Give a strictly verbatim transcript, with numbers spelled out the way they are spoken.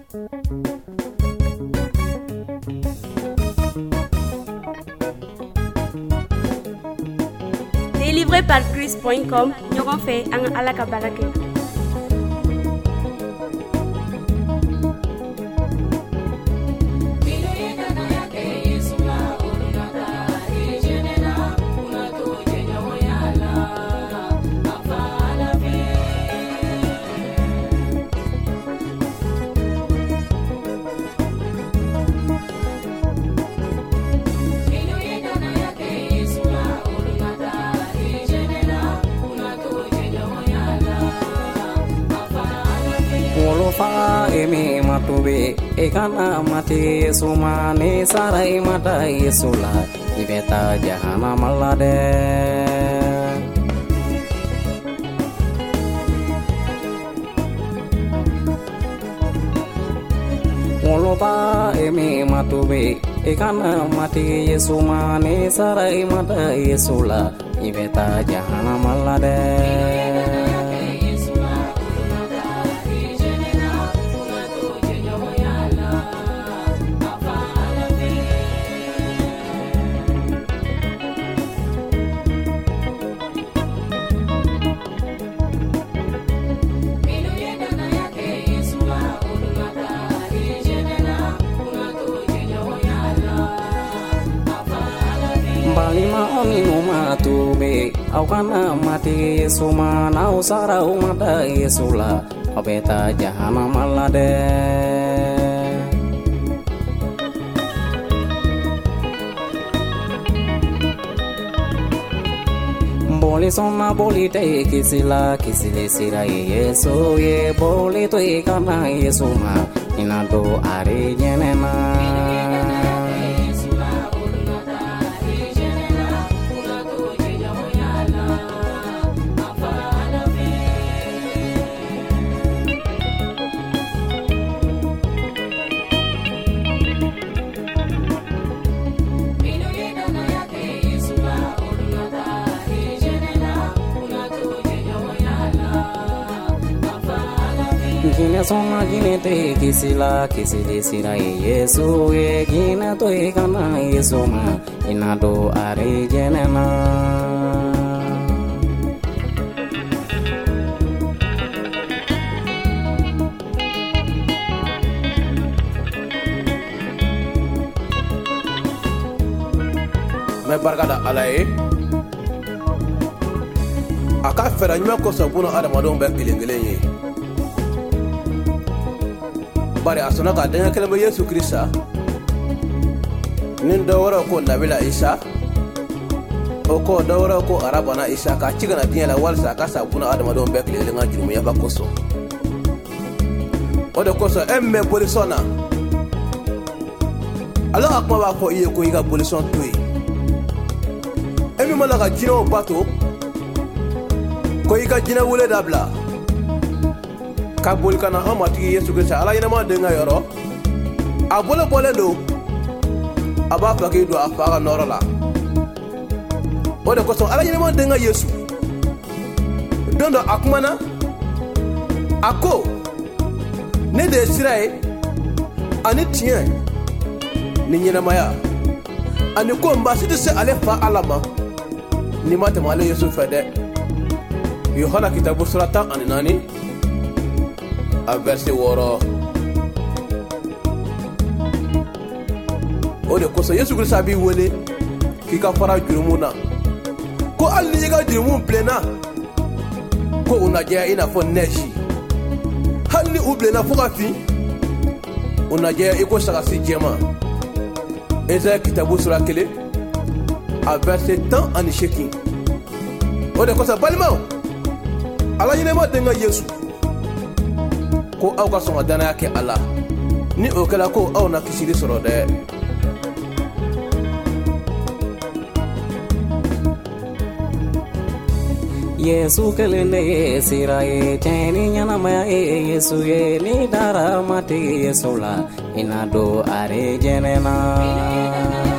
Délivré par Chris point com, ɲɔgɔn fɛ an ka Ala ka baara kɛ. Wolofa emi matube ekana mati sumane sarai mata Yesula ibeta jahana malade Wolofa emi matube ekana mati sumane sarai mata Yesula ibeta jahana malade Balima oninu matube aukana mati Yesuma na usara umada Yesula obeta jahana malade Boli sona boli te kisila kisile sira Yesu ye boli to ikana Yesuma inado are jenena Gina sona gine te kisila kisile sira Yesu ye gina to ikana Yesuma inado are jenena Me barkada alaye aka fera nyuma ko sabuna adamadon be kilengelen ye bari asuna ka denya kelebe Yesu Krista nin dawara ko nabila Isa o ko dawara ko arabana Isa ka cigana dinya la walsa ka sabuna adamadon be kilengelen ajuru ya bakoso o de koso emme polisona ala akma ba ko iye ko iga polison toy emi mala ka jino bato ko iga jina wole dabla ka bol kana amati Yesu Krista ala ina ma denga yoro a bole bole do aba fa ke do afa noro la o de ko so ala ina ma denga Yesu dondo akumana ako ne de sirai ani tien ni nyina maya ani ko mbasi de se ale fa alama ni mate male Yesu fede Yohana kitabu surata ani nani a verset woro o de koso Yesu Krista bi wole ki ka fara jurumuna ko alni ga jurumun plena ko unaje ina fo neshi halni ublena fo ka fi unaje iko saka si jema eza kitabu sura kele a verset tan ani sheki o de koso balima ala yine ma denga Yesu ko aw ka songa dana ke ala ni o kala ko aw na kisiri soro de Yesu kelende sira ye teni nyana maya Yesu ye ni dara mati Yesula inado are jenena